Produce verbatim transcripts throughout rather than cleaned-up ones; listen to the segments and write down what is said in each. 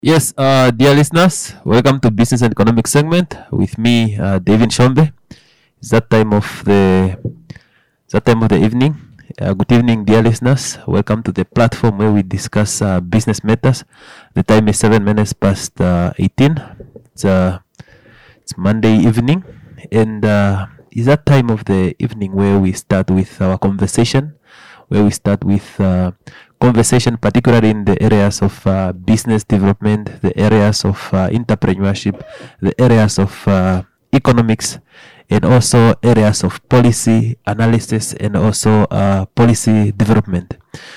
Yes, uh, dear listeners, welcome to Business and Economic segment with me, uh, David Shombe. It's that time of the it's that time of the evening. Uh, good evening, dear listeners. Welcome to the platform where we discuss uh, business matters. The time is seven minutes past uh, eighteen. It's uh, it's Monday evening, and uh, it's that time of the evening where we start with our conversation, where we start with uh, conversation, particularly in the areas of uh, business development, the areas of uh, entrepreneurship, the areas of uh, economics, and also areas of policy analysis and also uh, policy development.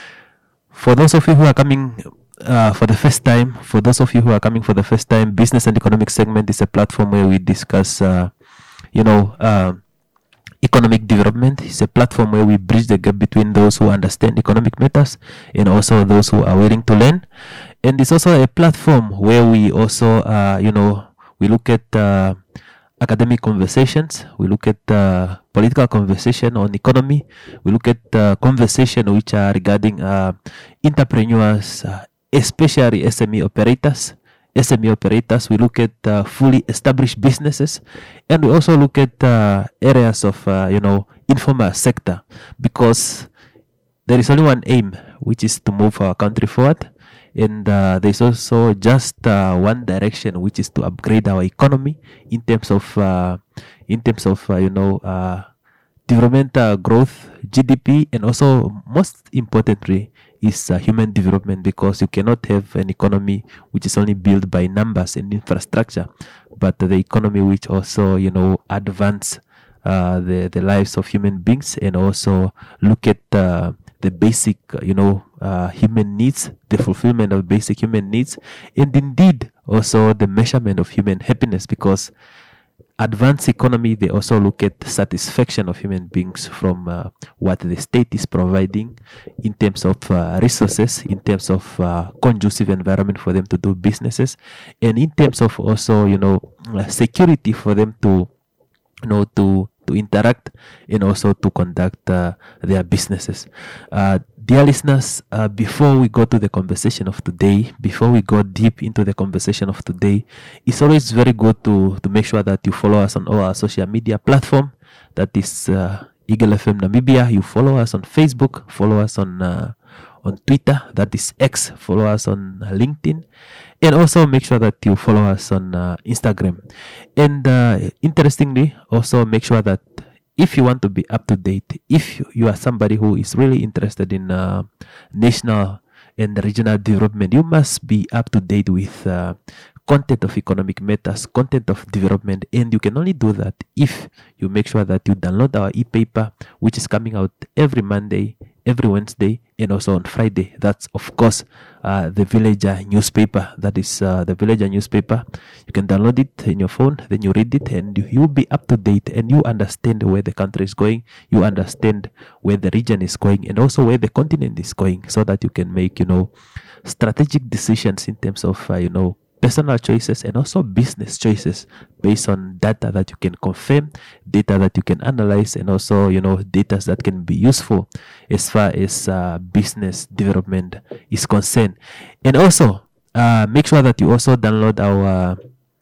For those of you who are coming uh, for the first time, for those of you who are coming for the first time, Business and Economic segment is a platform where we discuss, uh, you know, uh, economic development. Is a platform where we bridge the gap between those who understand economic matters and also those who are willing to learn. And it's also a platform where we also, uh, you know, we look at uh, academic conversations, we look at uh, political conversation on economy, we look at uh, conversation which are regarding uh, entrepreneurs, uh, especially S M E operators. S M E operators, we look at uh, fully established businesses, and we also look at uh, areas of, uh, you know, informal sector, because there is only one aim, which is to move our country forward. And uh, there's also just uh, one direction, which is to upgrade our economy in terms of, uh, in terms of, uh, you know, uh, developmental growth, G D P, and also most importantly is uh, human development, because you cannot have an economy which is only built by numbers and infrastructure, but the economy which also, you know, advance uh, the the lives of human beings and also look at uh, the basic, you know, uh, human needs, the fulfillment of basic human needs, and indeed also the measurement of human happiness, because advanced economy, they also look at satisfaction of human beings from uh, what the state is providing in terms of uh, resources, in terms of uh, conducive environment for them to do businesses, and in terms of also, you know, uh, security for them to, you know, to to interact and also to conduct uh, their businesses. Uh, dear listeners, uh, before we go to the conversation of today, before we go deep into the conversation of today, it's always very good to, to make sure that you follow us on all our social media platform. That is uh, Eagle F M Namibia. You follow us on Facebook, follow us on uh, on Twitter, that is X, follow us on uh, LinkedIn, and also make sure that you follow us on uh, Instagram. And uh, interestingly, also make sure that if you want to be up to date, if you, you are somebody who is really interested in uh, national and regional development, you must be up to date with uh, content of economic matters, content of development, and you can only do that if you make sure that you download our e-paper, which is coming out every Monday, every Wednesday, and also on Friday. That's of course uh, the Villager newspaper. That is uh, the Villager newspaper. You can download it in your phone, then you read it, and you, you'll be up to date, and you understand where the country is going, you understand where the region is going, and also where the continent is going, so that you can make, you know, strategic decisions in terms of, uh, you know, personal choices and also business choices based on data that you can confirm, data that you can analyze, and also, you know, data that can be useful as far as uh, business development is concerned. And also uh, make sure that you also download our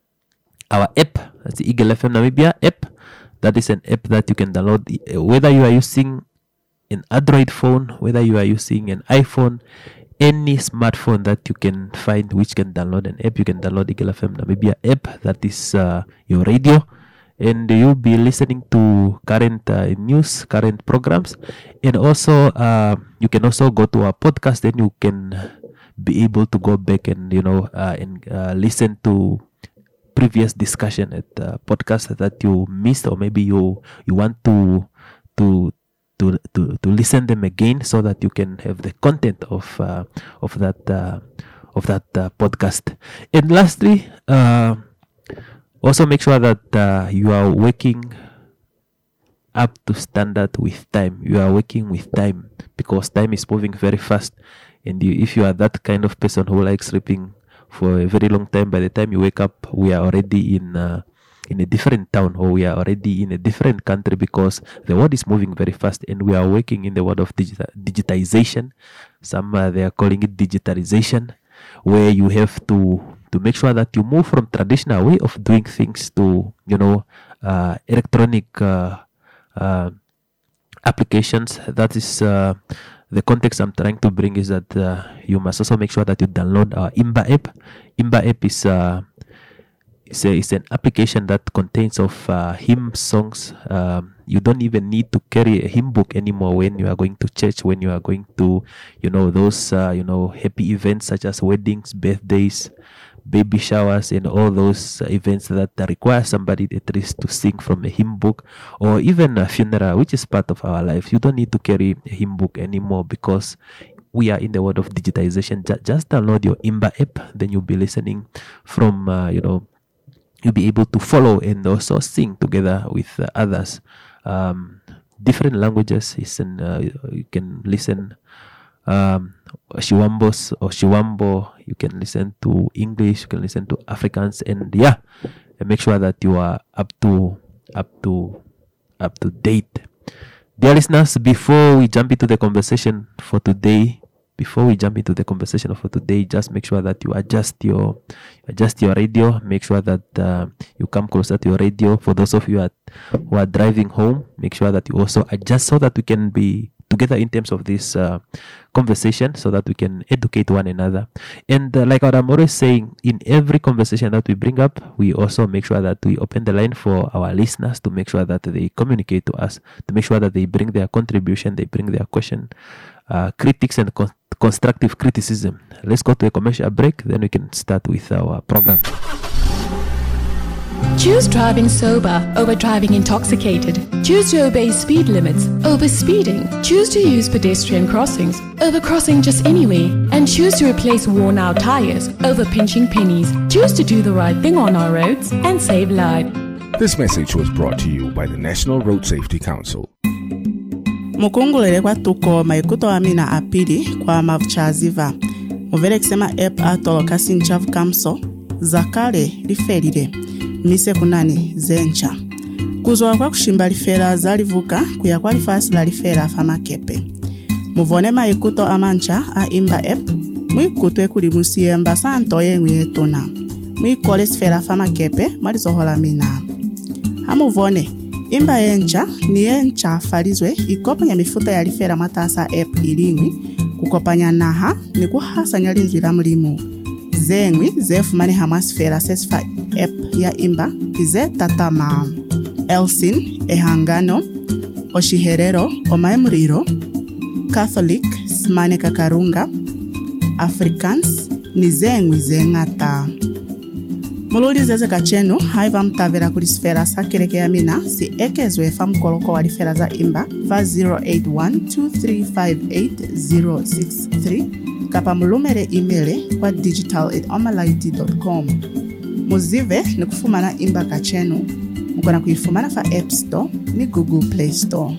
our app. That's the Eagle F M Namibia app. That is an app that you can download whether you are using an Android phone, whether you are using an iPhone, any smartphone that you can find which can download an app. You can download Eagle F M Namibia app. That is uh, your radio, and you'll be listening to current uh, news, current programs, and also uh, you can also go to our podcast. Then you can be able to go back and, you know, uh, and uh, listen to previous discussion at uh, podcast that you missed, or maybe you you want to to to to to listen them again, so that you can have the content of uh, of that uh, of that uh, podcast. And lastly, uh, also make sure that uh, you are working up to standard with time. You are working with time, because time is moving very fast, and you, if you are that kind of person who likes sleeping for a very long time, by the time you wake up, we are already in uh, in a different town, or we are already in a different country, because the world is moving very fast and we are working in the world of digita- digitization. Some uh, they are calling it digitalization. where you have to to make sure that you move from traditional way of doing things to, you know, uh, electronic uh, uh, applications. That is uh, the context I'm trying to bring, is that uh, you must also make sure that you download our Imba app. Imba app is uh, is, a, is an application that contains of uh, hymn songs. Um, you don't even need to carry a hymn book anymore when you are going to church, when you are going to, you know, those uh, you know, happy events such as weddings, birthdays, baby showers, and all those uh, events that uh, require somebody at least to sing from a hymn book, or even a funeral, which is part of our life. You don't need to carry a hymn book anymore, because we are in the world of digitization. J- just download your Imba app, then you'll be listening from, uh, you know, you'll be able to follow and also sing together with uh, others. Um, different languages, listen, uh, you can listen um, Shiwambos or Shiwambo, you can listen to English, you can listen to Afrikaans, and yeah, and make sure that you are up to up to up to date. Dear listeners, before we jump into the conversation for today, before we jump into the conversation for today, just make sure that you adjust your adjust your radio. Make sure that uh, you come closer to your radio. For those of you at, who are driving home, make sure that you also adjust so that we can be together in terms of this uh, conversation, so that we can educate one another. And uh, like what I'm always saying, in every conversation that we bring up, we also make sure that we open the line for our listeners to make sure that they communicate to us, to make sure that they bring their contribution, they bring their question, uh, critics and con- constructive criticism. Let's go to a commercial break, then we can start with our program. Choose driving sober over driving intoxicated. Choose to obey speed limits over speeding. Choose to use pedestrian crossings over crossing just anyway. And choose to replace worn out tires over pinching pennies. Choose to do the right thing on our roads and save lives. This message was brought to you by the National Road Safety Council. Mukungulele kwa tuko maikuto amina apili kwa mavuchaziva. Muvele kisema app atolo kasi nchavu kamso. Zakale lifelile. Mise kunani zencha. Kuzoa kwa kushimba lifera zalivuka kuya kwa lifasi la lifera fama kepe. Muvone maikuto amancha a Imba app. Mwikutwe kulimusiye mbasa antoye nguyetona. Mwikole sfera fama kepe marizohola mina. Hamuvone. Imba encha ni encha falizwe ikopanya mifuta ya lifera matasa app ilingwi. Kukopanya naha ni kuhasa nyalinzwi la mlimu. Zengwi zefumani hamasfera sesfa app ya Imba kize tatama Elsin ehangano oshiherero omaemuriro Catholic smane kakarunga Africans ni zengwi zengata mululi zeze kachenu haiva mtavera kulisfera sakereke ya mina si ekezwe famkoloko walifera za Imba fa zero eight one two three five eight zero six three kapa mulumere email kwa digital at omalaiti dot com. Muzive ni kufumana Imba kachenu mukona kuifumana fa App Store ni Google Play Store.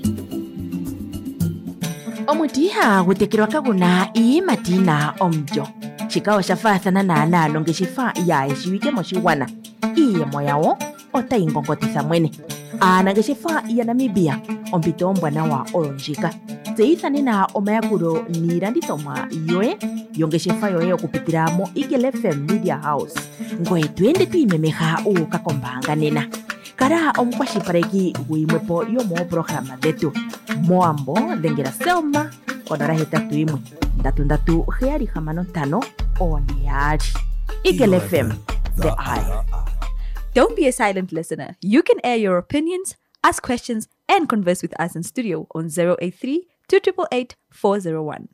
Omutiha gutekirwa kaguna ii matina omjo. Chikao shafathana na nalo ngeshifa ya eshiwike moshiwana. Iye moyao ota ingongotisa mwene. Ana ngeshifa ya Namibia ompito mbwana wa oronjika. Zeithane na omayakuro niranditoma yoe yongeshefa yoe okupitiramo Igel F M Media House. Ngoe tuende tuimemeha ukakombanga nena. Kara omkwashipareki uimwepo yomo programa detu. Moambo dengera selma onora hetatu imwe. Ndatu ndatu heari hamano tano oniari. Igel F M, the eye. Don't be a silent listener. You can air your opinions, ask questions, and converse with us in studio on zero eight three, two eight eight, four zero one.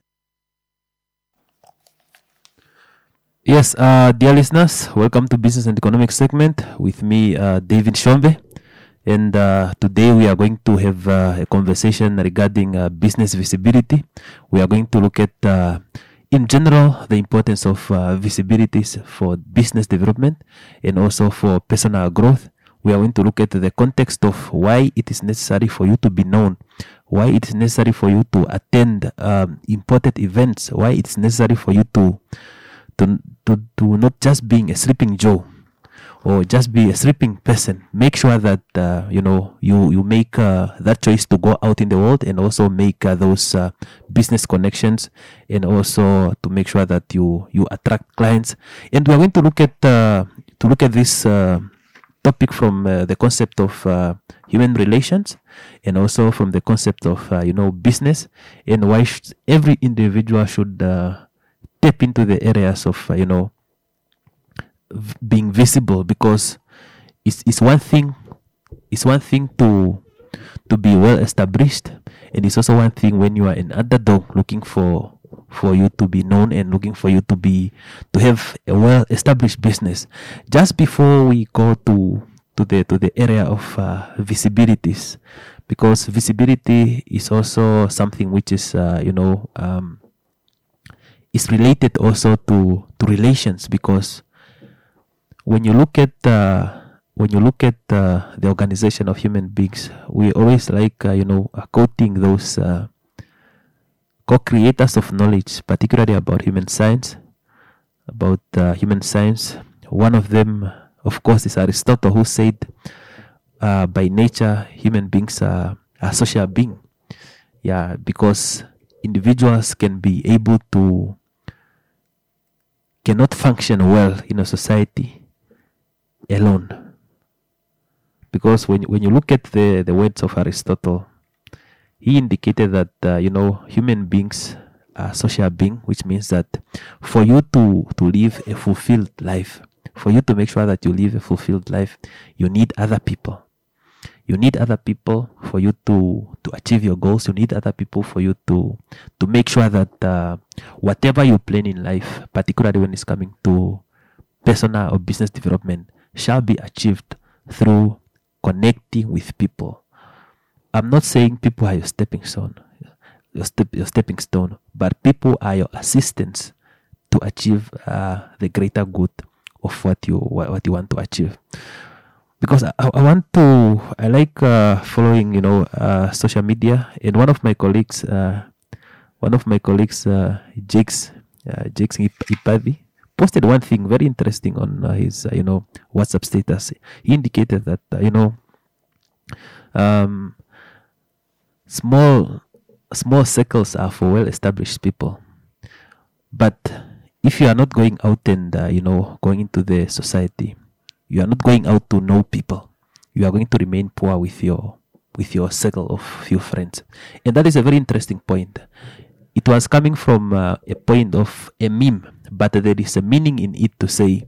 Yes, uh, dear listeners, welcome to Business and Economic segment with me, uh, David Shombe. And uh, today we are going to have uh, a conversation regarding uh, business visibility. We are going to look at, uh, in general, the importance of uh, visibilities for business development and also for personal growth. We are going to look at the context of why it is necessary for you to be known, why it is necessary for you to attend um, important events, why it is necessary for you to to to, to not just being a sleeping Joe. or just be a sleeping person. Make sure that uh, you know you you make uh, that choice to go out in the world and also make uh, those uh, business connections, and also to make sure that you you attract clients. And we are going to look at uh, to look at this uh, topic from uh, the concept of uh, human relations, and also from the concept of uh, you know business, and why sh- every individual should uh, tap into the areas of uh, you know v- being visible, because it's it's one thing it's one thing to to be well established, and it's also one thing when you are an underdog looking for for you to be known and looking for you to be to have a well established business. Just before we go to to the to the area of uh, visibilities, because visibility is also something which is uh, you know um, is related also to to relations, because when you look at uh, when you look at uh, the organization of human beings, we always like uh, you know uh, quoting those uh, co-creators of knowledge, particularly about human science, about uh, human science. One of them, of course, is Aristotle, who said, uh, by nature, human beings are, are social beings. Yeah, because individuals can be able to, cannot function well in a society alone. Because when when you look at the, the words of Aristotle, he indicated that, uh, you know, human beings are social beings, which means that for you to, to live a fulfilled life, for you to make sure that you live a fulfilled life, you need other people. You need other people for you to, to achieve your goals. You need other people for you to, to make sure that uh, whatever you plan in life, particularly when it's coming to personal or business development, shall be achieved through connecting with people. I'm not saying people are your stepping stone, your, step, your stepping stone, but people are your assistants to achieve uh, the greater good of what you what, what you want to achieve. Because I, I want to, I like uh, following, you know, uh, social media, and one of my colleagues, uh, one of my colleagues, uh, Jakes, uh, Jakes Ipadi, posted one thing very interesting on uh, his, uh, you know, WhatsApp status. He indicated that, uh, you know, um. Small, small circles are for well-established people. But if you are not going out and uh, you know going into the society, you are not going out to know people. You are going to remain poor with your with your circle of few friends, and that is a very interesting point. It was coming from uh, a point of a meme, but there is a meaning in it to say,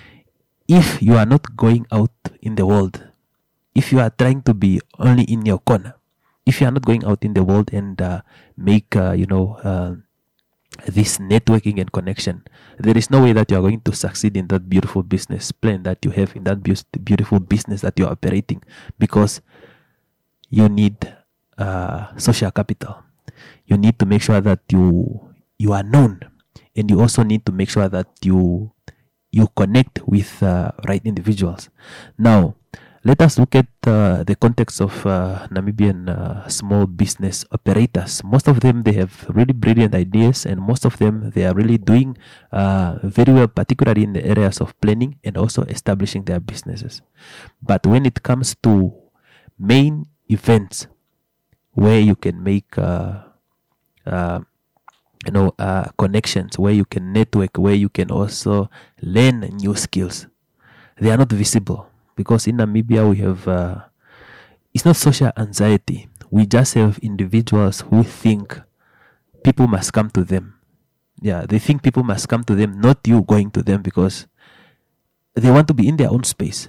if you are not going out in the world, if you are trying to be only in your corner, if you are not going out in the world and uh, make, uh, you know, uh, this networking and connection, there is no way that you are going to succeed in that beautiful business plan that you have, in that be- beautiful business that you are operating, because you need uh, social capital. You need to make sure that you you are known, and you also need to make sure that you you connect with uh, right individuals. Now, let us look at uh, the context of uh, Namibian uh, small business operators. Most of them, they have really brilliant ideas, and most of them, they are really doing uh, very well, particularly in the areas of planning and also establishing their businesses. But when it comes to main events where you can make uh, uh, you know uh, connections, where you can network, where you can also learn new skills, they are not visible. Because in Namibia, we have, uh, it's not social anxiety. We just have individuals who think people must come to them. Yeah, they think people must come to them, not you going to them, because they want to be in their own space.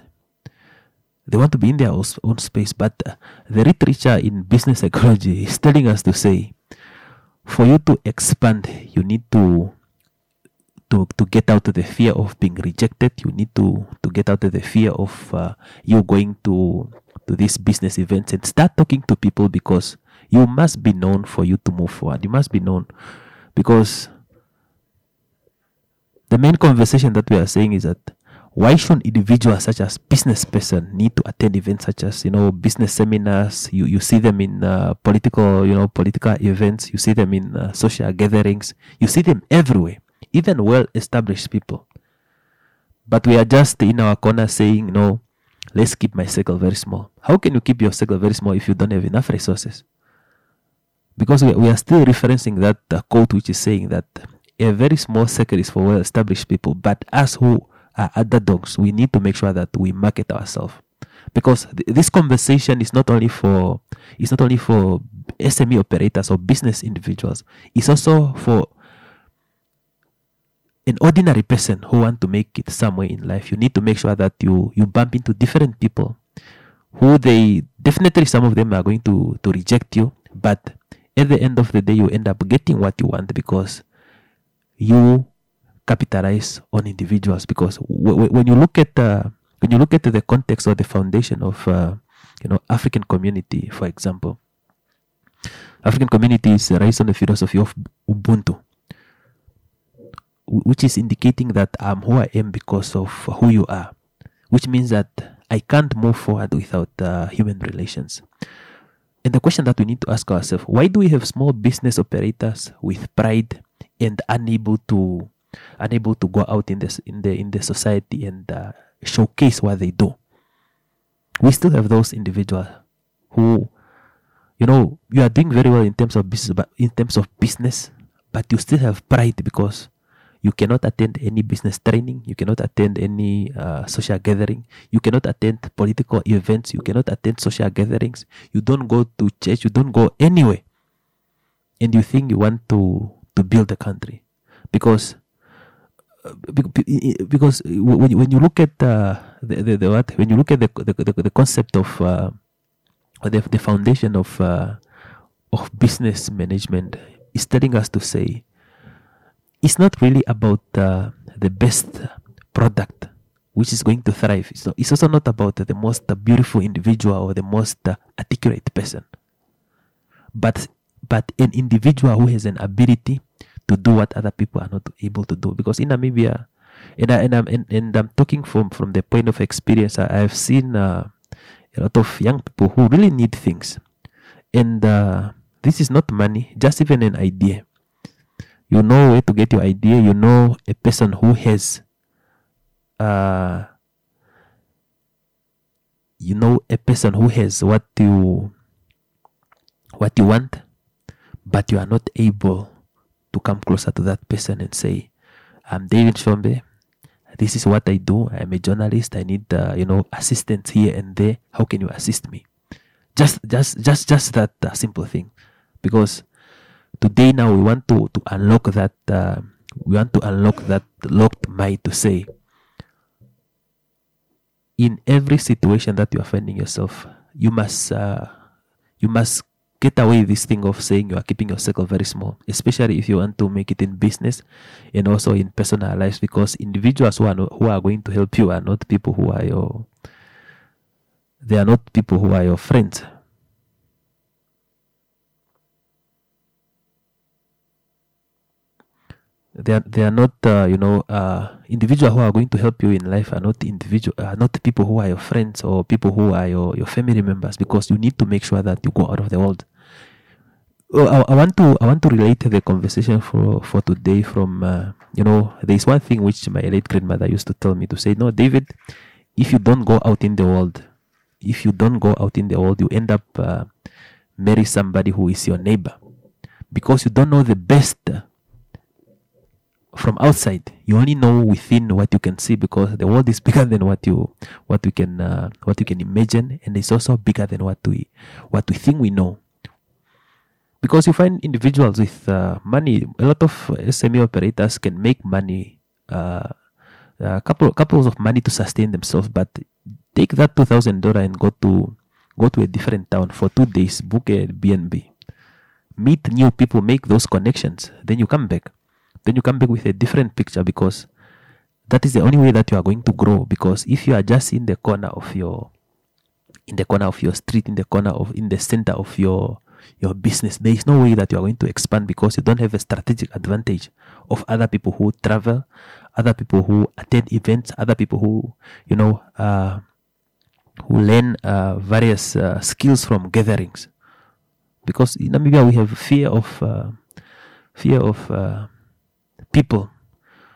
They want to be in their own space. But uh, the literature in business psychology is telling us to say, for you to expand, you need to To, to get out of the fear of being rejected. You need to, to get out of the fear of uh, you going to to these business events and start talking to people, because you must be known for you to move forward. You must be known, because the main conversation that we are saying is that why should individuals such as business person need to attend events such as, you know, business seminars? You you see them in uh, political, you know, political events. You see them in uh, social gatherings. You see them everywhere. Even well-established people. but we are just in our corner saying, no, let's keep my circle very small. How can you keep your circle very small if you don't have enough resources? Because we, we are still referencing that uh, quote which is saying that a very small circle is for well-established people, but us who are underdogs, we need to make sure that we market ourselves. Because th- this conversation is not only for it's not only for S M E operators or business individuals. It's also for an ordinary person who want to make it somewhere in life. You need to make sure that you you bump into different people who they definitely, some of them are going to to reject you, but at the end of the day, you end up getting what you want because you capitalize on individuals. Because w- w- when you look at uh, when you look at the context or the foundation of uh, you know African community, for example, African community is raised on the philosophy of Ubuntu, which is indicating that I'm who I am because of who you are, which means that I can't move forward without uh, human relations. And the question that we need to ask ourselves, why do we have small business operators with pride and unable to unable to go out in this in the in the society and uh, showcase what they do? We still have those individuals who, you know, you are doing very well in terms of business, but in terms of business, but you still have pride because you cannot attend any business training. You cannot attend any uh, social gathering. You cannot attend political events. You cannot attend social gatherings. You don't go to church. You don't go anywhere. And you think you want to, to build the country. Because uh, because when you, when you look at uh, the, the, the what when you look at the the, the, the concept of uh, or the, the foundation of uh, of business management is telling us to say, it's not really about uh, the best product which is going to thrive. It's, not, it's also not about the most uh, beautiful individual or the most uh, articulate person, but but an individual who has an ability to do what other people are not able to do. Because in Namibia, and, I, and, I'm, and, and I'm talking from, from the point of experience, I, I've seen uh, a lot of young people who really need things. And uh, this is not money, just even an idea. You know where to get your idea. You know a person who has, uh, you know a person who has what you, what you want, but you are not able to come closer to that person and say, "I'm David Shombe. This is what I do. I'm a journalist. I need, uh, you know, assistance here and there. How can you assist me?" Just, just, just, just that uh, simple thing, because today now we want to, to unlock that uh, we want to unlock that locked mind to say, in every situation that you are finding yourself, you must uh, you must get away this thing of saying you are keeping your circle very small, especially if you want to make it in business and also in personal lives, because individuals who are not, who are going to help you are not people who are your they are not people who are your friends. They are, they are not, uh, you know, uh, individuals who are going to help you in life are not individual, are not people who are your friends or people who are your, your family members, because you need to make sure that you go out of the world. Oh, I, I want to I want to relate the conversation for, for today from, uh, you know, there is one thing which my late grandmother used to tell me to say, "No, David, if you don't go out in the world, if you don't go out in the world, you end up uh, marry somebody who is your neighbor, because you don't know the best from outside. You only know within what you can see, because the world is bigger than what you what we can uh, what you can imagine, and it's also bigger than what we what we think we know." Because you find individuals with uh, money, a lot of S M E operators can make money, uh, a couple couples of money to sustain themselves, but take that two thousand dollar and go to go to a different town for two days, book a B and B, meet new people, make those connections, then you come back. Then you come back with a different picture, because that is the only way that you are going to grow. Because if you are just in the corner of your, in the corner of your street, in the corner of, in the center of your, your business, there is no way that you are going to expand, because you don't have a strategic advantage of other people who travel, other people who attend events, other people who, you know, uh, who learn uh, various uh, skills from gatherings. Because in Namibia we have fear of, uh, fear of, uh, people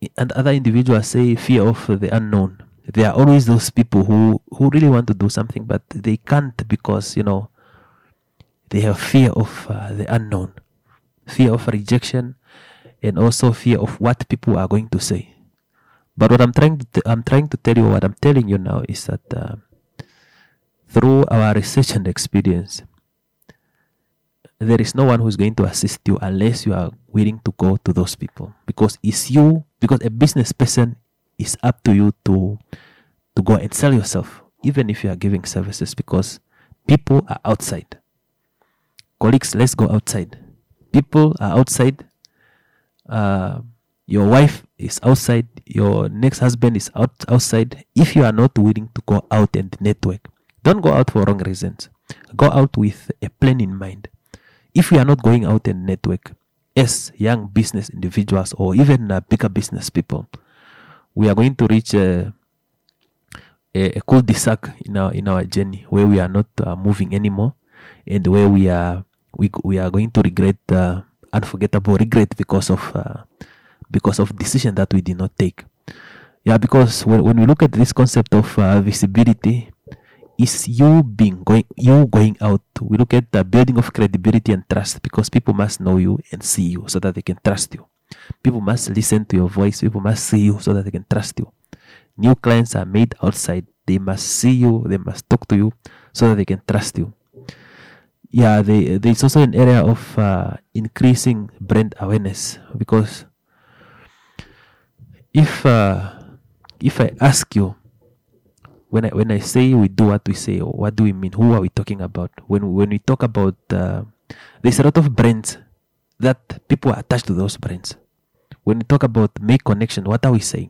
and other individuals say fear of the unknown. There are always those people who, who really want to do something, but they can't because, you know, they have fear of uh, the unknown, fear of rejection, and also fear of what people are going to say. But what I'm trying to, t- I'm trying to tell you, what I'm telling you now is that uh, through our research and experience, there is no one who's going to assist you unless you are willing to go to those people. Because it's you, because a business person, is up to you to to go and sell yourself, even if you are giving services, because people are outside. Colleagues, let's go outside. People are outside. Uh, your wife is outside. Your next husband is out outside. If you are not willing to go out and network, don't go out for wrong reasons. Go out with a plan in mind. If we are not going out and network as young business individuals or even uh, bigger business people, we are going to reach a, a, a cul-de-sac in our in our journey where we are not uh, moving anymore, and where we are we we are going to regret uh, unforgettable regret because of uh, because of decision that we did not take. Yeah, because when when we look at this concept of uh, visibility, is you being going you going out. We look at the building of credibility and trust, because people must know you and see you so that they can trust you. People must listen to your voice. People must see you so that they can trust you. New clients are made outside. They must see you. They must talk to you so that they can trust you. Yeah, they, there's also an area of uh, increasing brand awareness, because if uh, if I ask you, when I when I say we do what we say, what do we mean? Who are we talking about? When when we talk about, uh, there's a lot of brands that people are attached to those brands. When we talk about make connection, what are we saying?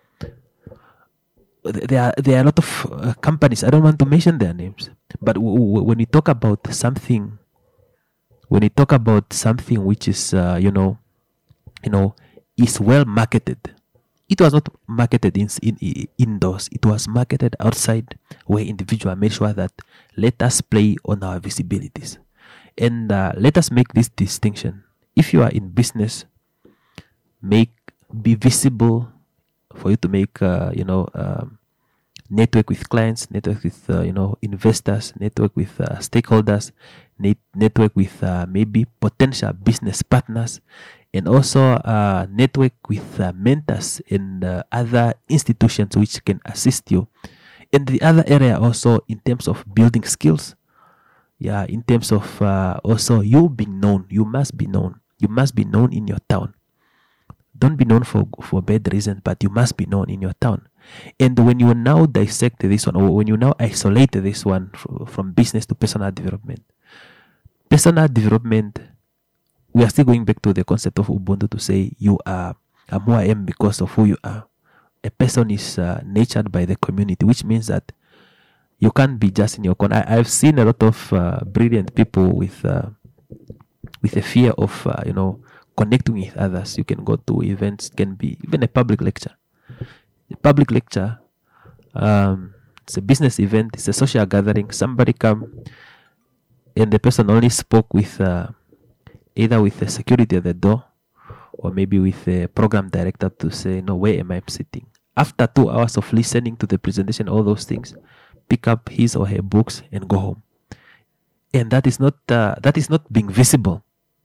There are there are a lot of uh, companies. I don't want to mention their names, but w- w- when we talk about something, when we talk about something which is uh, you know, you know, is well marketed, it was not marketed in, in indoors. It was marketed outside, where individuals made sure that let us play on our visibilities, and uh, let us make this distinction. If you are in business, make be visible for you to make uh, you know um, network with clients, network with uh, you know investors, network with uh, stakeholders, net- network with uh, maybe potential business partners, and also uh, network with uh, mentors and uh, other institutions which can assist you. And the other area also in terms of building skills, yeah, in terms of uh, also you being known, you must be known. You must be known in your town. Don't be known for for bad reasons, but you must be known in your town. And when you now dissect this one, or when you now isolate this one f- from business to personal development, personal development, we are still going back to the concept of Ubuntu to say you are, I'm who I am because of who you are. A person is uh, nurtured by the community, which means that you can't be just in your corner. I, I've seen a lot of uh, brilliant people with uh, with a fear of uh, you know connecting with others. You can go to events, it can be even a public lecture. A public lecture, um, it's a business event, it's a social gathering. Somebody come and the person only spoke with uh, either with the security at the door or maybe with the program director to say, no, where am I sitting? After two hours of listening to the presentation, all those things, pick up his or her books and go home. And that is not uh, that is not being visible.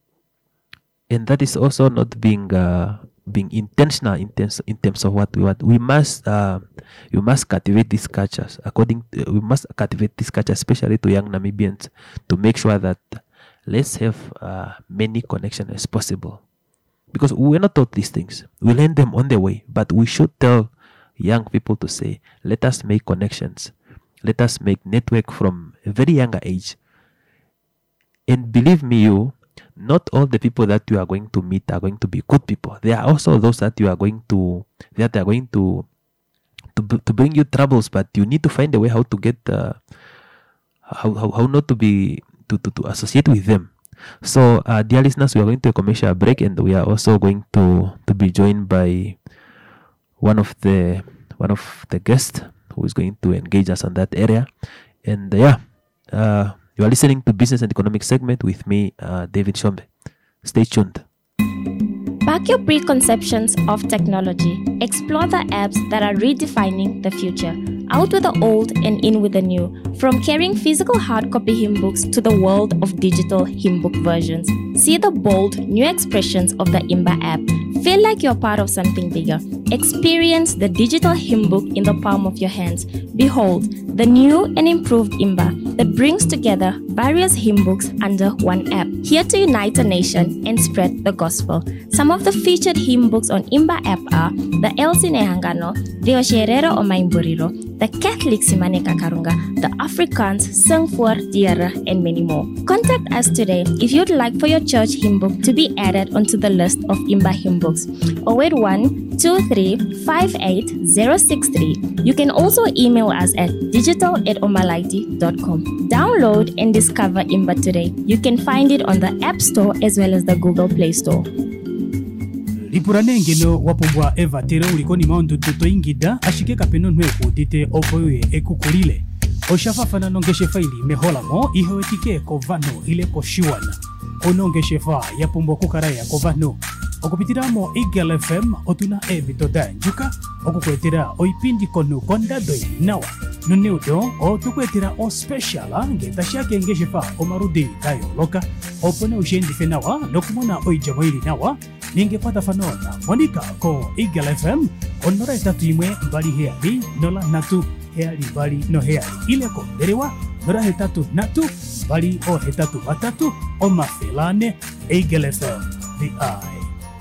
And that is also not being uh, being intentional in terms in terms of what we want. We must uh, we must cultivate these cultures. According to, we must cultivate this culture, especially to young Namibians, to make sure that let's have uh, many connections as possible. Because we are not taught these things. We learn them on the way. But we should tell young people to say, let us make connections. Let us make network from a very younger age. And believe me, you, not all the people that you are going to meet are going to be good people. There are also those that you are going to, that are going to, to, to bring you troubles. But you need to find a way how to get, uh, how, how how not to be, to, to, to associate with them. So, uh, dear listeners, we are going to a commercial break, and we are also going to, to be joined by one of the one of the guests who is going to engage us on that area. And uh, yeah, uh, you are listening to Business and Economic Segment with me, uh, David Shombe. Stay tuned. Back your preconceptions of technology. Explore the apps that are redefining the future. Out with the old and in with the new. From carrying physical hard copy hymn books to the world of digital hymn book versions. See the bold, new expressions of the Imba app. Feel like you're part of something bigger. Experience the digital hymn book in the palm of your hands. Behold, the new and improved Imba that brings together various hymn books under one app. Here to unite a nation and spread the gospel. Some of the featured hymn books on Imba app are the Elsie Nehangano, the Osherero o Maimburiro, the Catholic Simaneka Karunga, the Afrikaans Sing voor Diere, and many more. Contact us today if you'd like for your church hymn book to be added onto the list of Imba hymn books. zero eight one, two three five eight zero six three. You can also email us at digital at omalaiti dot com. Download and discover Imba today. You can find it on the App Store as well as the Google Play Store. Lipuranengeno wapombwa Eva tere ulikoni maundu tuto ingida ashike kapeno nweku dite opoye ekukulile. Oshafafana nongeshe faili mehola mo ihewetike kovano ile koshiwana. Onongeshe fa ya pombo kukaraya kovano. Okupitiramo Eagle F M otuna evitoda njuka. Okukwetera oipindi konu kondadoi nawa. Nuneudo o tukwetera o speciala ngeta shake ngeshe fa omarudi tayo loka. Opone ushendi fenawa nokumona oijamoili nawa. Ninge pata fanona Monica ko Eagle F M onora etatu imwe mbali heali nola natu heali mbali no heali ile ko derewa nora hetatu natu mbali o hetatu matatu o mafelane Eagle F M the eye.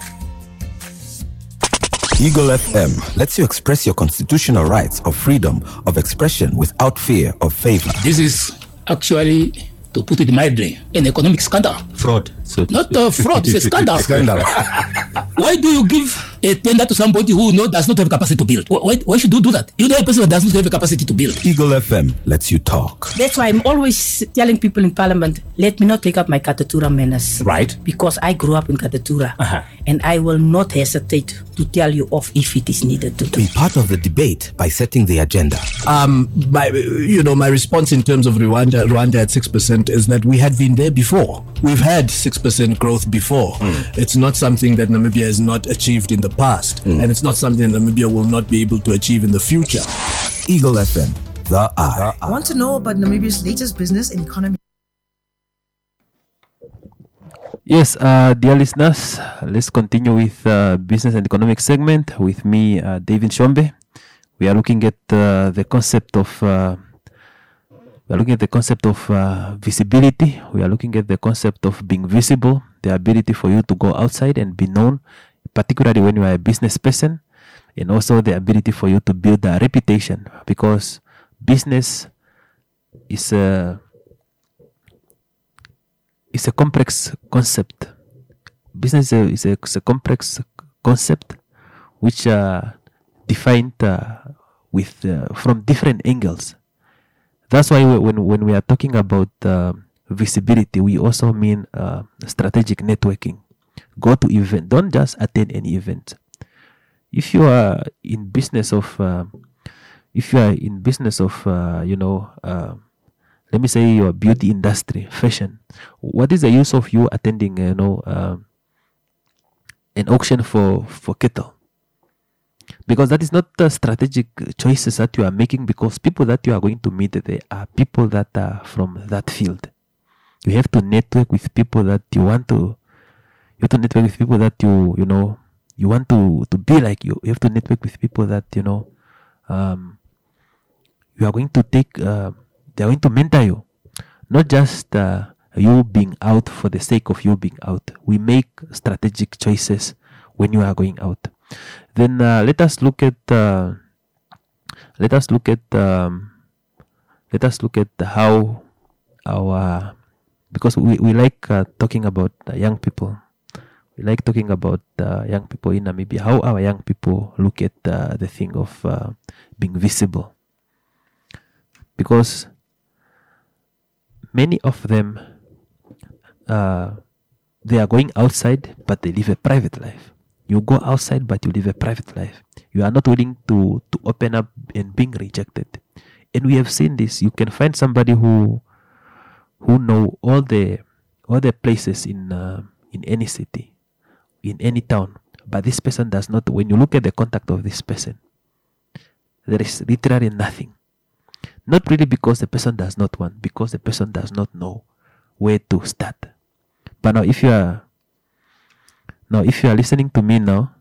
Eagle F M lets you express your constitutional rights of freedom of expression without fear of favor. This is actually, to put it mildly, an economic scandal. Fraud. So Not a fraud, it's a scandal. Scandal. Why do you give a tender to somebody who no, does not have capacity to build? Why, why should you do that? You know a person that does not have a capacity to build. Eagle F M lets you talk. That's why I'm always telling people in Parliament, let me not take up my Katatura menace. Right. Because I grew up in Katatura. Uh-huh. And I will not hesitate to tell you off if it is needed to do. Be part of the debate by setting the agenda. Um, my, you know, my response in terms of Rwanda, Rwanda at six percent is that we had been there before. We've had six percent growth before. Mm. It's not something that Namibia has not achieved in the past. Mm. And it's not something that Namibia will not be able to achieve in the future. Eagle F M, the eye. Want to know about Namibia's latest business and economy? Yes, uh, dear listeners, let's continue with uh, business and economic segment with me, uh, David Shombe. We are looking at uh, the concept of uh, we are looking at the concept of uh, visibility. We are looking at the concept of being visible, the ability for you to go outside and be known, particularly when you are a business person, and also the ability for you to build a reputation, because business is a It's a complex concept. Business is a, is a complex concept which are defined uh, with uh, from different angles. That's why we, when when we are talking about uh, visibility, we also mean uh, strategic networking. Go to event. Don't just attend any event. If you are in business of, uh, if you are in business of, uh, you know. Uh, Let me say your beauty industry, fashion. What is the use of you attending, you know, uh, an auction for, for cattle? Because that is not the strategic choices that you are making, because people that you are going to meet, they are people that are from that field. You have to network with people that you want to, you have to network with people that you, you know, you want to, to be like you. You have to network with people that, you know, um, you are going to take, uh, they're going to mentor you, not just uh, you being out for the sake of you being out. We make strategic choices when you are going out. Then uh, let us look at uh, let us look at um, let us look at how our, because we we like uh, talking about uh, young people. We like talking about uh, young people in Namibia. How our young people look at uh, the thing of uh, being visible, because many of them, uh, they are going outside, but they live a private life. You go outside, but you live a private life. You are not willing to, to open up and being rejected. And we have seen this. You can find somebody who who know all the all the places in uh, in any city. in any town, but this person does not, when you look at the contact of this person, there is literally nothing. Not really because the person does not want, because the person does not know where to start. But now if you are now if you are listening to me now,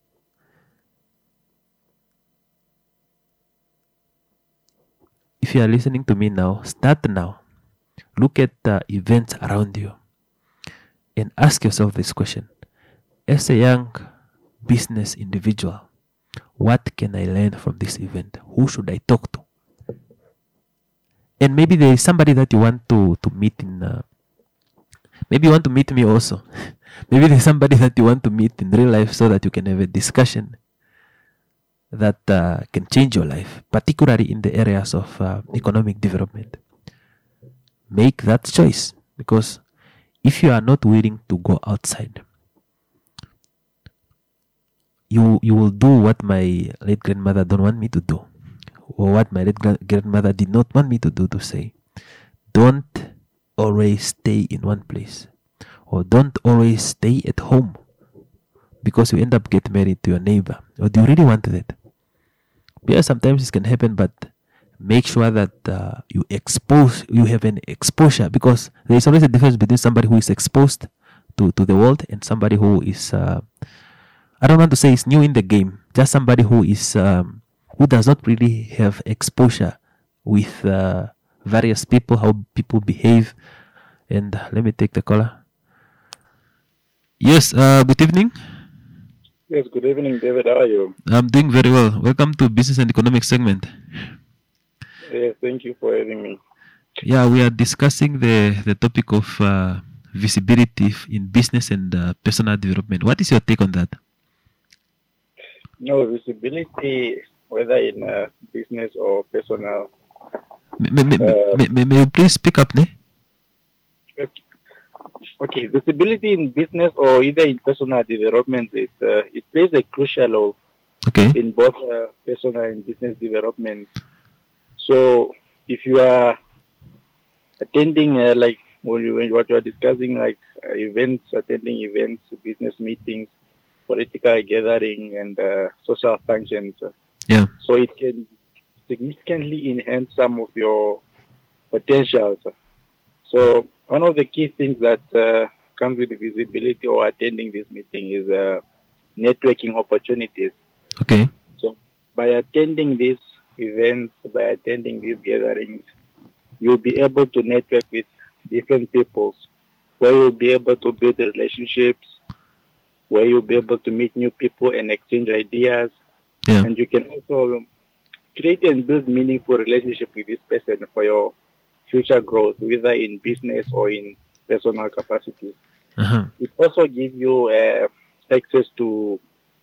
if you are listening to me now, start now. Look at the events around you and ask yourself this question. As a young business individual, what can I learn from this event? Who should I talk to? And maybe there is somebody that you want to, to meet in... Uh, maybe you want to meet me also. Maybe there's somebody that you want to meet in real life so that you can have a discussion that uh, can change your life, particularly in the areas of uh, economic development. Make that choice, because if you are not willing to go outside, you you will do what my late grandmother don't want me to do, or what my late grandmother did not want me to do, to say, don't always stay in one place, or don't always stay at home, because you end up getting married to your neighbor. Or do you really want that? Yeah, sometimes this can happen, but make sure that uh, you expose, you have an exposure, because there is always a difference between somebody who is exposed to, to the world and somebody who is, uh, I don't want to say is new in the game, just somebody who is, um, who does not really have exposure with uh, various people, how people behave. And uh, let me take the caller. Yes, uh, good evening. Yes, good evening, David. How are you? I'm doing very well. Welcome to Business and Economic segment. Yes, thank you for having me. Yeah, we are discussing the, the topic of uh, visibility in business and uh, personal development. What is your take on that? No, visibility, whether in uh, business or personal. May, may, uh, may, may, may you please speak up, ne? Okay. Okay, visibility in business or either in personal development, it, uh, it plays a crucial role okay. in both uh, personal and business development. So if you are attending, uh, like when you, what you are discussing, like uh, events, attending events, business meetings, political gathering, and uh, social functions. Yeah. So it can significantly enhance some of your potentials. So one of the key things that uh, comes with visibility or attending this meeting is uh, networking opportunities. Okay. So by attending these events, by attending these gatherings, you'll be able to network with different peoples, where you'll be able to build relationships, where you'll be able to meet new people and exchange ideas. Yeah. And you can also create and build meaningful relationship with this person for your future growth, whether in business or in personal capacity. Uh-huh. It also gives you uh, access to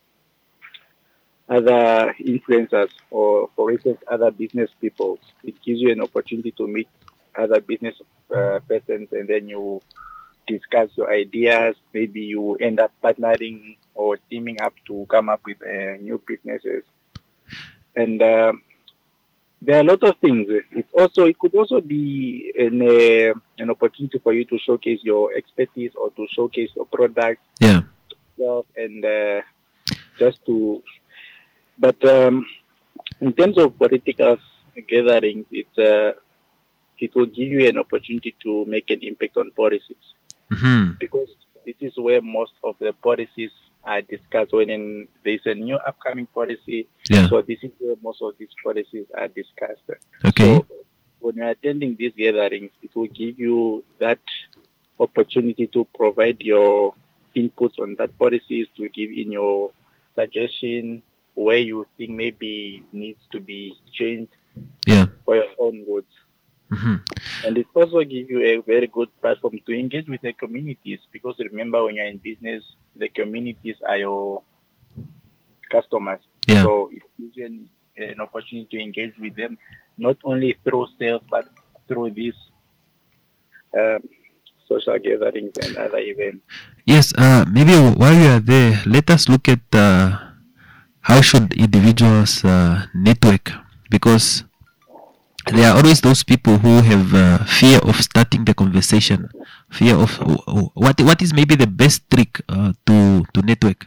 other influencers, or for instance, other business people. It gives you an opportunity to meet other business uh, persons, and then you discuss your ideas. Maybe you end up partnering or teaming up to come up with uh, new businesses. And uh, there are a lot of things. It also it could also be an uh, an opportunity for you to showcase your expertise or to showcase your product. Yeah. And uh, just to, but um, in terms of political gatherings, it uh, it will give you an opportunity to make an impact on policies, mm-hmm. because this is where most of the policies are discussed. When there's a new upcoming policy, yeah. so this is where most of these policies are discussed. Okay. So when you're attending these gatherings, it will give you that opportunity to provide your inputs on that policies, to give in your suggestion where you think maybe needs to be changed yeah. for your own goods. Mm-hmm. And it also gives you a very good platform to engage with the communities, because remember, when you're in business, the communities are your customers. Yeah. So it gives you an, an opportunity to engage with them, not only through sales, but through these um, social gatherings and other events. Yes, uh, maybe while we are there, let us look at uh, how should individuals uh, network, because there are always those people who have uh, fear of starting the conversation, fear of uh, what what is maybe the best trick uh, to to network.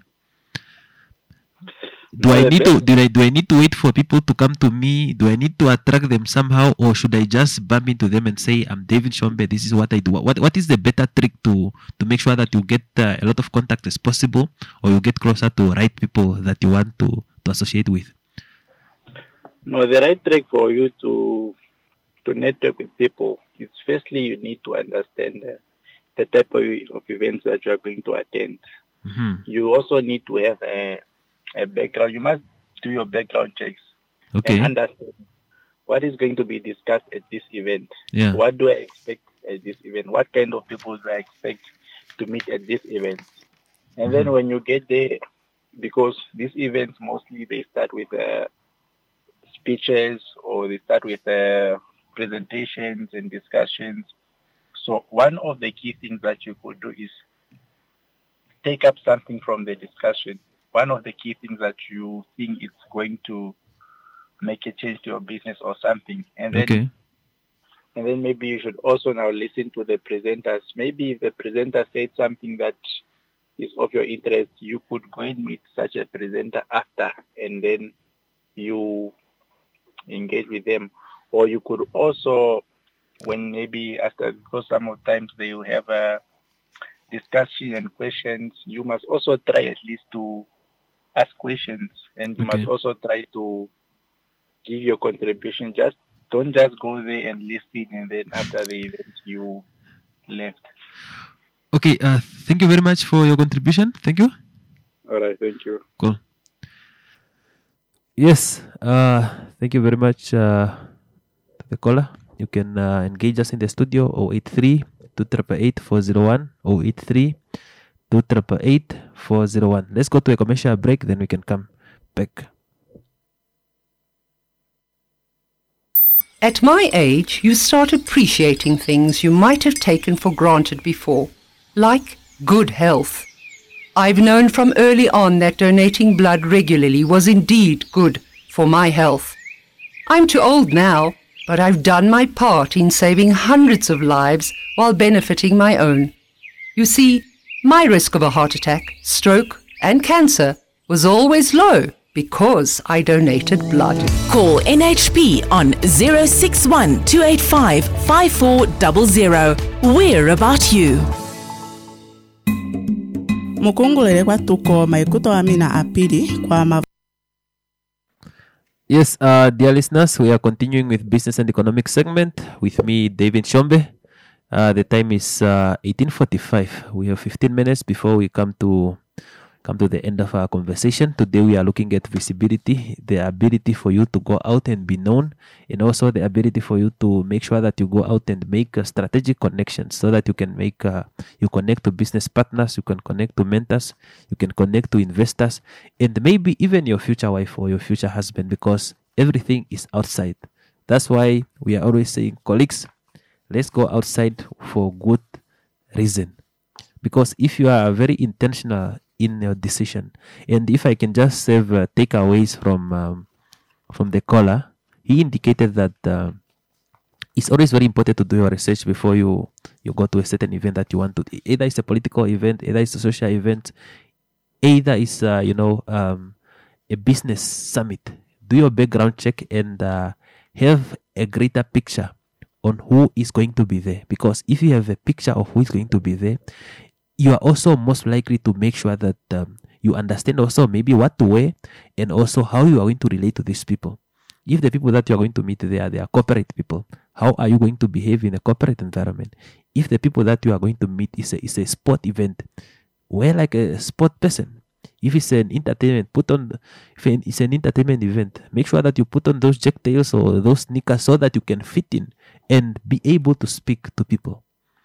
Do I need to do I do I need to wait for people to come to me? Do I need to attract them somehow, or should I just bump into them and say, "I'm David Shombe. This is what I do"? What what is the better trick to to make sure that you get uh, a lot of contact as possible, or you get closer to right people that you want to to associate with? No, the right trick for you to to network with people is firstly you need to understand uh, the type of, of events that you are going to attend. Mm-hmm. You also need to have a a background. You must do your background checks Okay. and understand what is going to be discussed at this event. Yeah. What do I expect at this event? What kind of people do I expect to meet at this event? And then when you get there, because these events mostly they start with uh, speeches or they start with uh, presentations and discussions. So one of the key things that you could do is take up something from the discussion. One of the key things that you think is going to make a change to your business or something. And then Okay. and then maybe you should also now listen to the presenters. Maybe if the presenter said something that is of your interest, you could go and meet such a presenter after, and then you engage with them. Or you could also, when maybe after, because some of times they will have a discussion and questions, you must also try at least to ask questions, and you Okay. must also try to give your contribution. Just don't just go there and listen, and then after the event you left. Okay. Uh, thank you very much for your contribution. Thank you. All right, thank you. Cool. Yes. Uh, thank you very much, uh, to the caller. You can uh, engage us in the studio zero eight three, two eight eight, four zero one, zero eight three, two eight eight, four zero one. Let's go to a commercial break, then we can come back. At my age, you start appreciating things you might have taken for granted before, like good health. I've known from early on that donating blood regularly was indeed good for my health. I'm too old now, but I've done my part in saving hundreds of lives while benefiting my own. You see, my risk of a heart attack, stroke, and cancer was always low because I donated blood. Call N H P on zero six one, two eight five, five four zero zero. We're about you. mukungulele kwa tuko maikuto amina apili kwa ma Yes, uh, dear listeners, we are continuing with business and economic segment with me, David Shombe. Uh, the time is uh, eighteen forty-five. We have fifteen minutes before we come to come to the end of our conversation. Today we are looking at visibility, the ability for you to go out and be known, and also the ability for you to make sure that you go out and make uh, strategic connections so that you can make uh, you connect to business partners, you can connect to mentors, you can connect to investors, and maybe even your future wife or your future husband, because everything is outside. That's why we are always saying, colleagues, let's go outside for good reason. Because if you are very intentional in your decision, and if I can just save uh, takeaways from um, from the caller, he indicated that uh, it's always very important to do your research before you you go to a certain event that you want to. Either it's a political event, either it's a social event, either it's uh, you know um, a business summit. Do your background check and uh, have a greater picture on who is going to be there. Because if you have a picture of who is going to be there, you are also most likely to make sure that um, you understand also maybe what to wear and also how you are going to relate to these people. If the people that you are going to meet there, they are corporate people, how are you going to behave in a corporate environment? If the people that you are going to meet is a, is a sport event, wear like a sport person. If it's an entertainment, put on, if it's an entertainment event, make sure that you put on those jack tails or those sneakers so that you can fit in and be able to speak to people.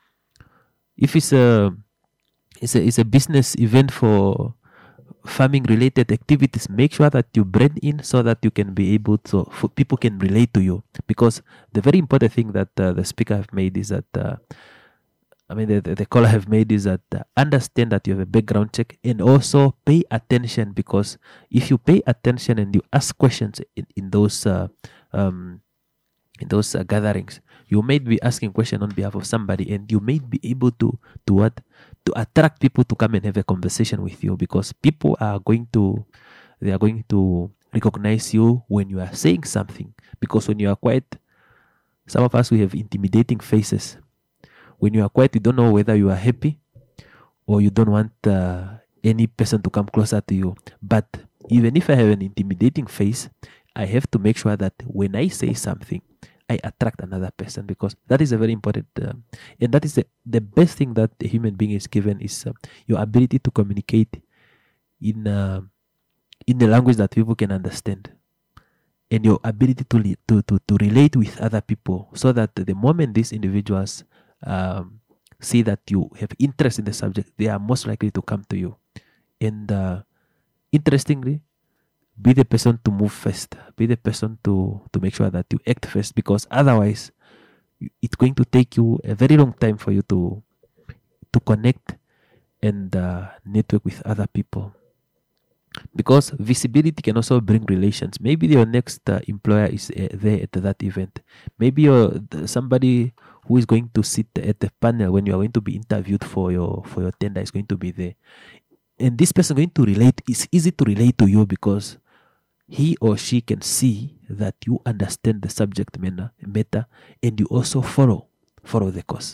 If it's a It's a, it's a business event for farming related activities, make sure that you brand in so that you can be able to, for people can relate to you. Because the very important thing that uh, the speaker have made is that, uh, I mean, the, the, the caller have made is that uh, understand that you have a background check and also pay attention, because if you pay attention and you ask questions in, in those uh, um, in those uh, gatherings, you may be asking question on behalf of somebody, and you may be able to to what to attract people to come and have a conversation with you, because people are going to they are going to recognize you when you are saying something. Because when you are quiet, some of us, we have intimidating faces. When you are quiet, you don't know whether you are happy or you don't want uh, any person to come closer to you. But even if I have an intimidating face, I have to make sure that when I say something, I attract another person, because that is a very important, uh, and that is the, the best thing that a human being is given, is uh, your ability to communicate in uh, in the language that people can understand, and your ability to, li- to to to relate with other people, so that the moment these individuals um, see that you have interest in the subject, they are most likely to come to you. And uh, interestingly, be the person to move first. Be the person to, to make sure that you act first, because otherwise, it's going to take you a very long time for you to to connect and uh, network with other people. Because visibility can also bring relations. Maybe your next uh, employer is uh, there at that event. Maybe you're the, somebody who is going to sit at the panel when you are going to be interviewed for your for your tender is going to be there. And this person going to relate, it's easy to relate to you, because he or she can see that you understand the subject matter, and you also follow follow the course.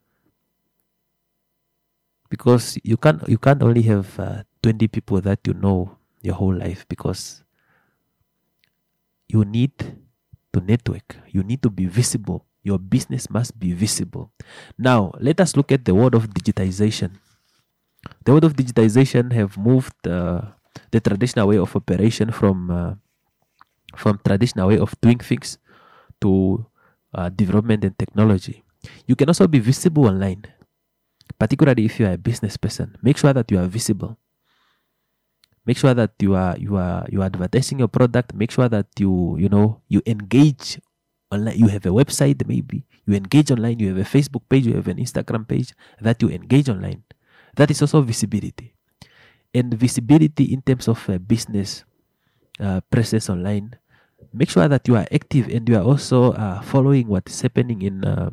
Because you can't you can't only have uh, twenty people that you know your whole life, because you need to network. You need to be visible. Your business must be visible. Now, let us look at the world of digitization. The world of digitization have moved uh, the traditional way of operation from uh, from traditional way of doing things to uh, development and technology. You can also be visible online, particularly if you are a business person. Make sure that you are visible. Make sure that you are you are you are advertising your product. Make sure that you you know you engage online. You have a website, maybe you engage online. You have a Facebook page. You have an Instagram page that you engage online. That is also visibility. And visibility in terms of uh, business uh, presence online. Make sure that you are active and you are also uh, following what is happening in uh,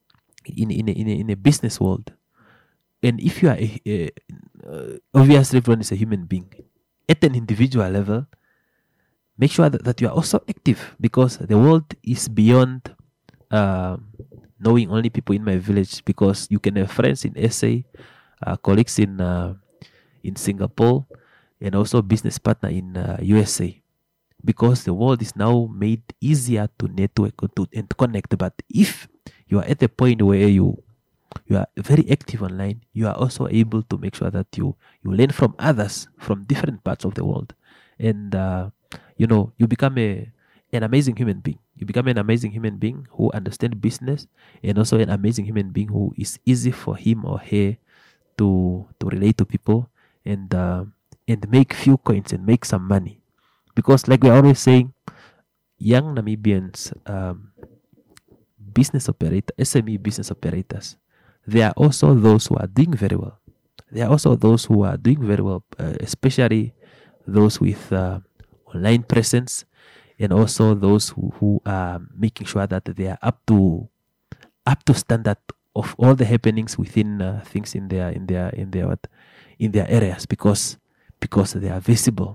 in in a, in a, in a business world. And if you are a, a, uh, obviously everyone is a human being. At an individual level, make sure that, that you are also active, because the world is beyond uh, knowing only people in my village. Because you can have friends in S A, uh, colleagues in uh, in Singapore, and also business partner in uh, U S A. Because the world is now made easier to network to, and to connect. But if you are at a point where you you are very active online, you are also able to make sure that you you learn from others from different parts of the world, and uh, you know you become a an amazing human being. You become an amazing human being who understands business, and also an amazing human being who is easy for him or her to to relate to people and uh, and make few coins and make some money. Because like we're always saying, young Namibians, um, business operator, S M E business operators, there are also those who are doing very well. There are also those who are doing very well, uh, especially those with uh, online presence, and also those who, who are making sure that they are up to up to standard of all the happenings within uh, things in their in their in their what, in their areas, because because they are visible.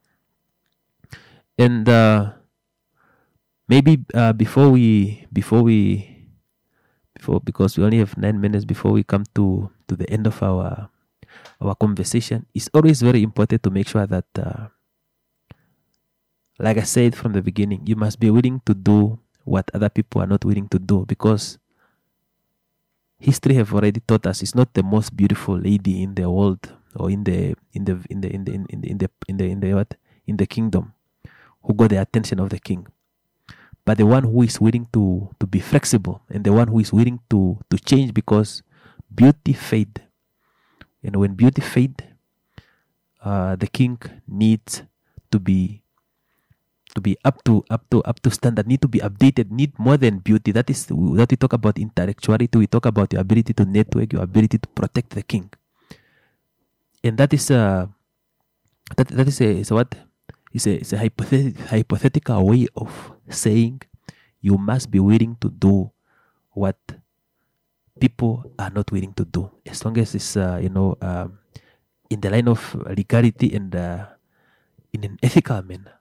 And uh, maybe uh, before we before we before because we only have nine minutes before we come to, to the end of our our conversation, it's always very important to make sure that, uh, like I said from the beginning, you must be willing to do what other people are not willing to do, because history have already taught us it's not the most beautiful lady in the world or in the in the in the in the in the in the in the, in the what in the kingdom who got the attention of the king, but the one who is willing to, to be flexible, and the one who is willing to, to change, because beauty fade. And when beauty fade, uh, the king needs to be to be up to up to up to standard, need to be updated, need more than beauty. That is that we talk about intellectuality. We talk about your ability to network, your ability to protect the king, and that is a that that is a is a what. It's a, it's a hypothet- hypothetical way of saying you must be willing to do what people are not willing to do, as long as it's uh, you know um, in the line of legality and uh, in an ethical manner.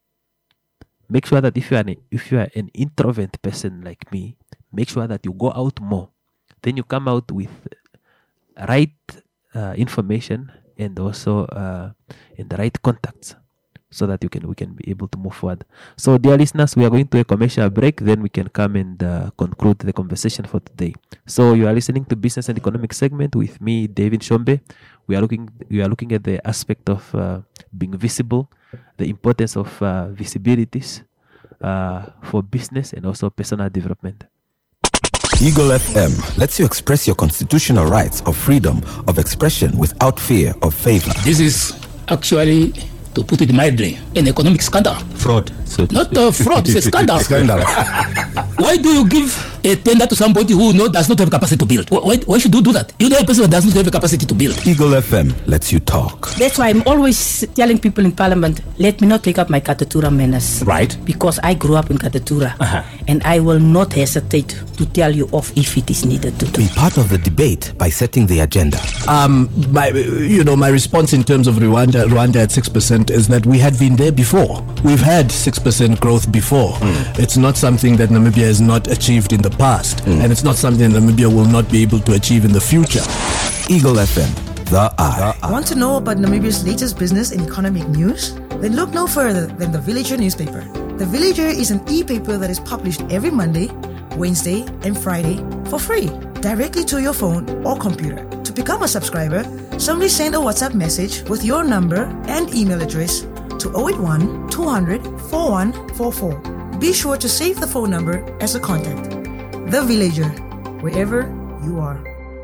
Make sure that if you are an, if you are an introvert person like me, make sure that you go out more. Then you come out with right uh, information and also uh, in the right contacts, so that you can we can be able to move forward. So, dear listeners, we are going to a commercial break. Then we can come and uh, conclude the conversation for today. So, you are listening to Business and Economic Segment with me, David Shombe. We are looking we are looking at the aspect of uh, being visible, the importance of uh, visibilities uh, for business and also personal development. Eagle F M lets you express your constitutional rights of freedom of expression without fear of favor. This is actually, to put it mildly, an economic scandal. Fraud. So not a fraud, it's a scandal. Scandal. Why do you give a tender to somebody who no, does not have capacity to build? Why, why should you do that? You know a person that does not have a capacity to build. Eagle F M lets you talk. That's why I'm always telling people in Parliament, let me not take up my Katatura manners. Right. Because I grew up in Katatura. Uh-huh. And I will not hesitate to tell you off if it is needed to do. Be part of the debate by setting the agenda. Um, my, you know, my response in terms of Rwanda, Rwanda at six percent is that we had been there before. We've had six percent growth before. Mm. It's not something that Namibia has not achieved in the past. Mm. And it's not something that Namibia will not be able to achieve in the future. Eagle F M, the eye. Want to know about Namibia's latest business and economic news? Then look no further than the Villager newspaper. The Villager is an e-paper that is published every Monday, Wednesday, and Friday for free, directly to your phone or computer. To become a subscriber, simply send a WhatsApp message with your number and email address to zero eight one, two hundred, forty-one forty-four. Be sure to save the phone number as a contact. The Villager, wherever you are.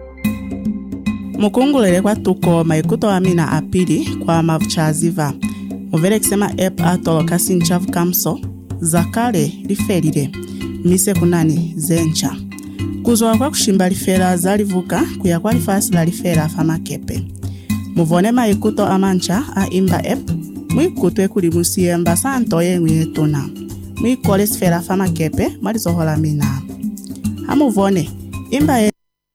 mukungulele kwa tuko maikuto amina apili kwa mavuchaziva muvele kisema app atoloka sinchavu kamso zakale lifelile mise kunani zencha kuzoa kwa kushimba lifela zalivuka kuya kwa lifasi la lifela famakepe muvone maikuto amancha a imba app mwikutwe kulimusiye mbasa antoye ngwetuna mwikole sfela famakepe malizohola mina hamuvone imba.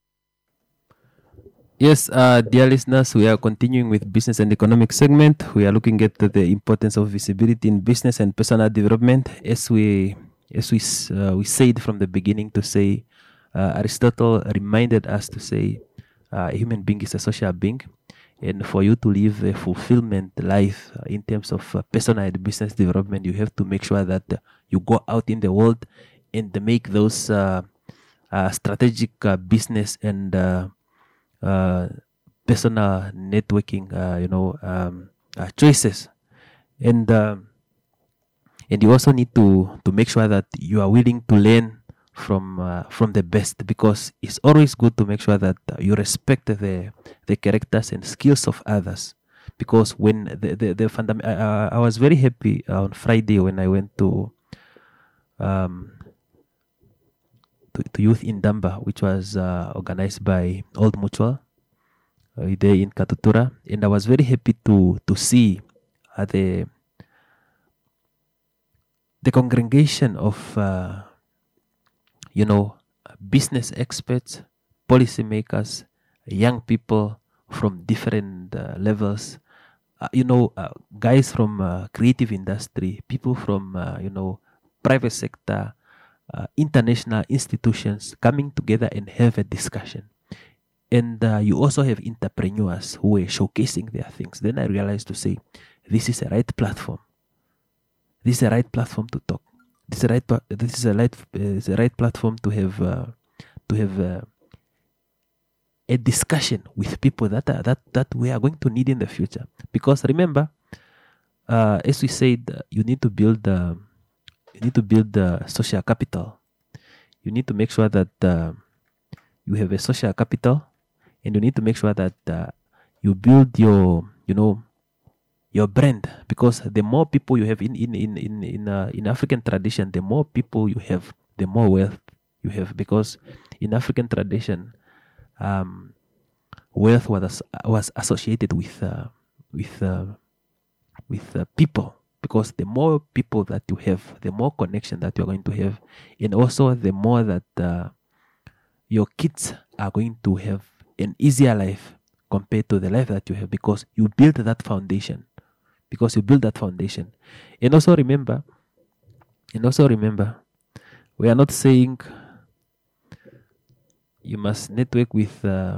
Yes, uh, dear listeners, we are continuing with Business and Economic Segment. We are looking at the, the importance of visibility in business and personal development. As we as we uh, we said from the beginning, to say uh, Aristotle reminded us to say uh, a human being is a social being, and for you to live a fulfillment life uh, in terms of uh, personal and business development, you have to make sure that uh, you go out in the world and make those uh, uh, strategic uh, business and uh, Uh, personal networking, uh, you know, um, uh, choices, and uh, and you also need to to make sure that you are willing to learn from uh, from the best, because it's always good to make sure that uh, you respect the the characters and skills of others. Because when the the, the fundam- uh, I was very happy on Friday when I went to um. To, to Youth in Damba, which was uh, organized by Old Mutual uh, there in Katutura, and I was very happy to to see uh, the the congregation of uh, you know business experts, policymakers, young people from different uh, levels, uh, you know, uh, guys from uh, creative industry, people from uh, you know private sector. Uh, international institutions coming together and have a discussion. And uh, you also have entrepreneurs who are showcasing their things. Then I realized to say, this is a right platform. This is a right platform to talk. This is a right. This is a right. Uh, is a right platform to have uh, to have uh, a discussion with people that are, that that we are going to need in the future. Because remember, uh, as we said, uh, you need to build. Uh, You need to build the uh, social capital. You need to make sure that uh, you have a social capital, and you need to make sure that uh, you build your, you know, your brand. Because the more people you have in in in in in, uh, in African tradition, the more people you have, the more wealth you have. Because in African tradition, um, wealth was was associated with uh, with uh, with uh, people. because the more people that you have, the more connection that you're going to have, and also the more that uh, your kids are going to have an easier life compared to the life that you have, because you build that foundation. Because you build that foundation. And also remember, and also remember, we are not saying you must network with uh,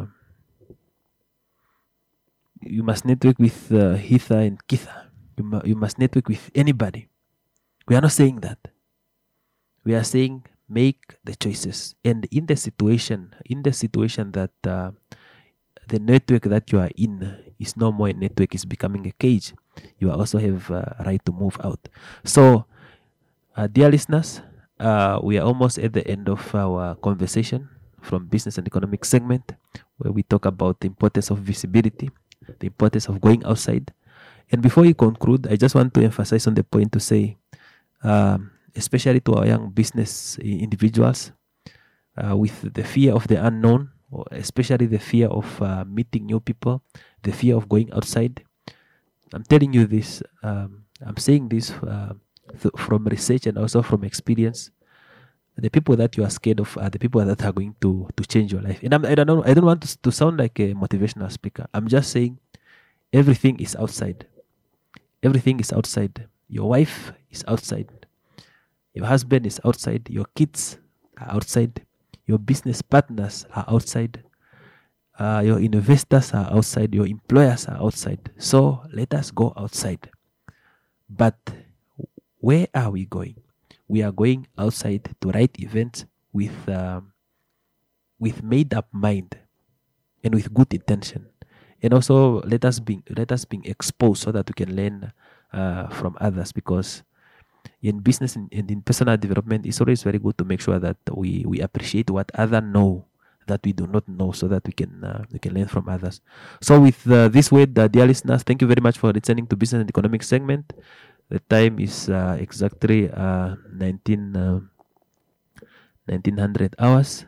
you must network with uh, Hitha and Kitha. You, mu- you must network with anybody. We are not saying that. We are saying make the choices. And in the situation, in the situation that uh, the network that you are in is no more a network, is becoming a cage, you also have a uh, right to move out. So, uh, dear listeners, uh, we are almost at the end of our conversation from Business and Economic segment, where we talk about the importance of visibility, the importance of going outside. And before we conclude, I just want to emphasize on the point to say, um, especially to our young business individuals, uh, with the fear of the unknown, or especially the fear of uh, meeting new people, the fear of going outside. I'm telling you this, um, I'm saying this uh, th- from research and also from experience. The people that you are scared of are the people that are going to, to change your life. And I'm, I don't know, I don't want to, to sound like a motivational speaker. I'm just saying everything is outside. Everything is outside. Your wife is outside. Your husband is outside. Your kids are outside. Your business partners are outside. Uh, your investors are outside. Your employers are outside. So let us go outside. But where are we going? We are going outside to write events with um, with made up mind and with good intention. And also let us be let us be exposed so that we can learn uh, from others, because in business and in, in personal development, it's always very good to make sure that we, we appreciate what others know that we do not know, so that we can uh, we can learn from others. So with uh, this word, uh, dear listeners, thank you very much for listening to Business and Economic segment. The time is uh, exactly uh, nineteen, uh, nineteen hundred hours.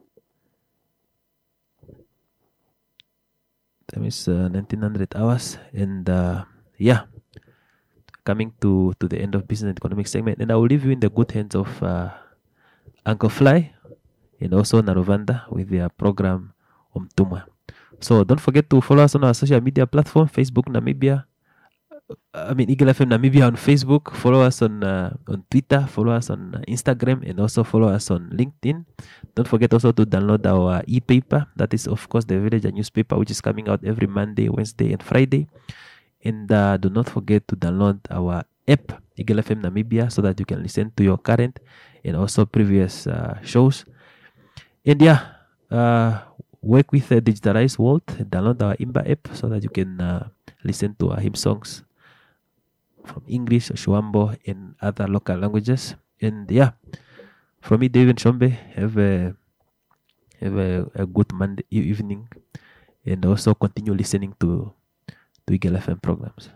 Time is uh, nineteen hundred hours, and uh, yeah, coming to, to the end of Business and Economic segment, and I will leave you in the good hands of uh, Uncle Fly and also Naruvanda with their program Umtumwa. So don't forget to follow us on our social media platform, Facebook Namibia. I mean Eagle F M Namibia on Facebook. Follow us on uh, on Twitter. Follow us on uh, Instagram, and also follow us on LinkedIn. Don't forget also to download our e-paper. That is, of course, the Villager newspaper, which is coming out every Monday, Wednesday, and Friday. And uh, do not forget to download our app, Eagle F M Namibia, so that you can listen to your current and also previous uh, shows. And yeah, uh, work with the digitalized world. Download our Imba app so that you can uh, listen to our hymn songs from English, Shwambo, and other local languages. And yeah, from me, David Shombe, have a have a, a good Monday evening, and also continue listening to to Eagle F M programs.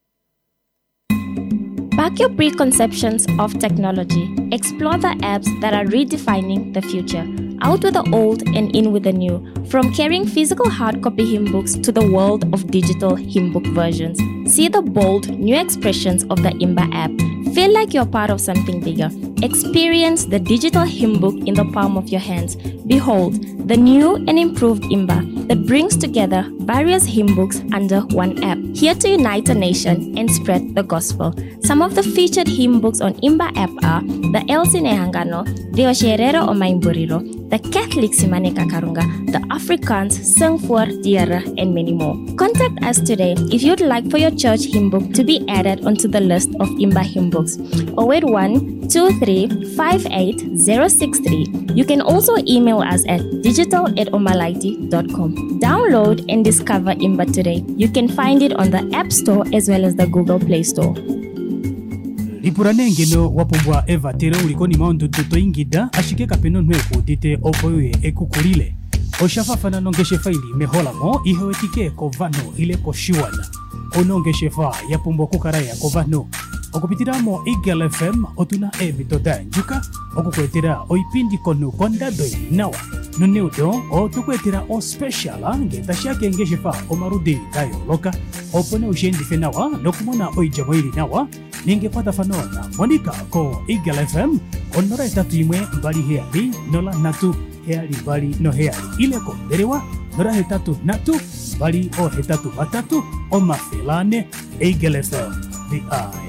Back your preconceptions of technology. Explore the apps that are redefining the future. Out with the old and in with the new. From carrying physical hard copy hymn books to the world of digital hymn book versions. See the bold, new expressions of the Imba app. Feel like you're part of something bigger. Experience the digital hymn book in the palm of your hands. Behold, the new and improved Imba that brings together various hymn books under one app. Here to unite a nation and spread the gospel. Some of the featured hymn books on Imba app are the El Sinehangano, the Osherero o Maimburiro, the Catholic Simane Kakarunga, the Afrikaans Sing voor Diere, and many more. Contact us today if you'd like for your church hymn book to be added onto the list of Imba hymn books. zero eight one, two three five eight zero six three. You can also email us at digital at omalaiti dot com. Download and discover Imba today. You can find it on the App Store as well as the Google Play Store. Lipurane ngeno wapombwa eva tere ulikoni maundu tuto ingida ashike kapeno nweku dite opoye ekukulile. Oshafafana nongeshe faili mehola mo ihewetike kovano ile koshiwana. Onongeshe fa yapombwa kukaraya kovano. Okupitiramo Eagle F M otuna evitoda njuka. Okukwetera oipindi konu kondadoi nawa. Nuneudo o tukwetera o special ange tashake ngeshe fa omarudi dayo loka. Opone ushendi fenawa nokumona oijamoili nawa. ningepata fanona Monica ko Eagle F M onora etatu imwe mbali heali nola natu heali mbali no heali ile ko derewa nora hetatu natu mbali o hetatu batatu o mafelane Eagle F M the eye